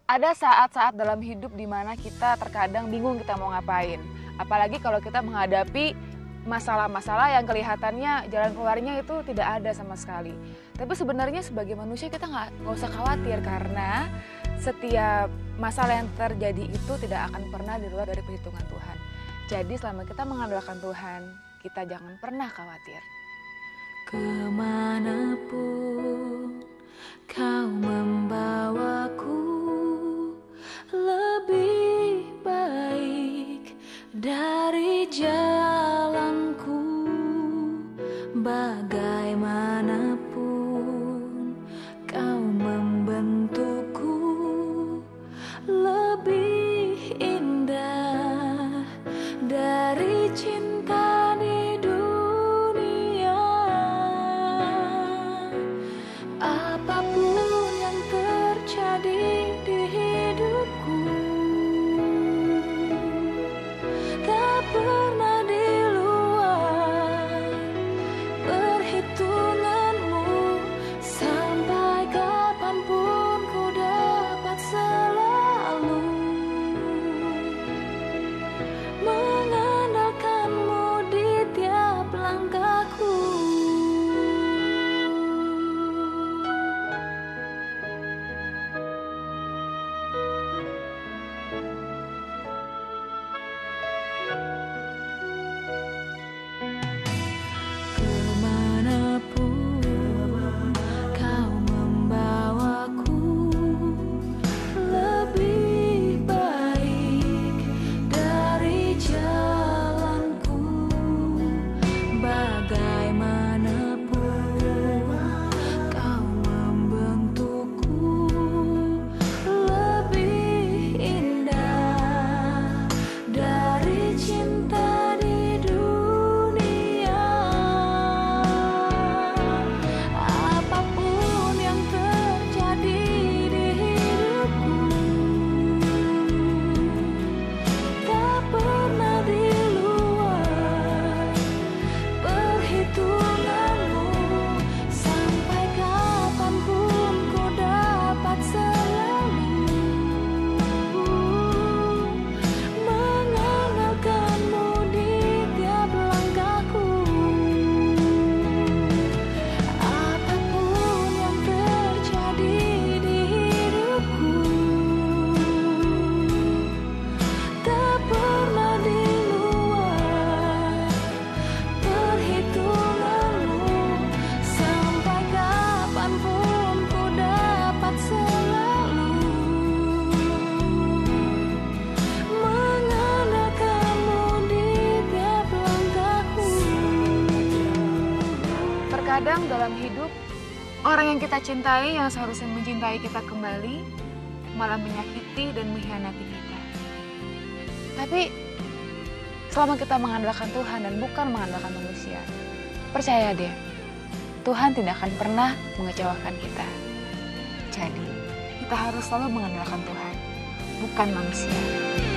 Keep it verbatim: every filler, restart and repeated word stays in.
Ada saat-saat dalam hidup di mana kita terkadang bingung kita mau ngapain. Apalagi kalau kita menghadapi masalah-masalah yang kelihatannya jalan keluarnya itu tidak ada sama sekali. Tapi sebenarnya sebagai manusia kita nggak nggak usah khawatir karena setiap masalah yang terjadi itu tidak akan pernah di luar dari perhitungan Tuhan. Jadi selama kita mengandalkan Tuhan, kita jangan pernah khawatir. Kemanapun kau membawaku, lebih baik dari jalanku. Bagaimanapun kau membentukku, lebih indah dari cinta di dunia. Apapun yang terjadi di hidupku, tak pernah di luar perhitunganmu. Sampai kapanpun ku dapat selalu mengandalkanmu di tiap langkahku. Kemanapun kau membawaku, lebih baik dari jalanku. Bagaimanapun kau membentukku, lebih indah dari cinta di dunia. Apapun yang terjadi di hidupku, tak pernah di luar perhitunganmu. Sampai kapanpun ku dapat selalu mengandalkanmu di tiap langkahku. Apapun yang terjadi di hidupku, tak pernah di luar perhitunganmu. Sampai kapanpun ku dapat selalu mengandalkanmu di tiap langkahku. Terkadang dalam hidup, orang yang kita cintai yang seharusnya mencintai kita kembali malah menyakiti dan mengkhianati kita. Tapi selama kita mengandalkan Tuhan dan bukan mengandalkan manusia, percaya deh, Tuhan tidak akan pernah mengecewakan kita. Jadi, kita harus selalu mengandalkan Tuhan, bukan manusia.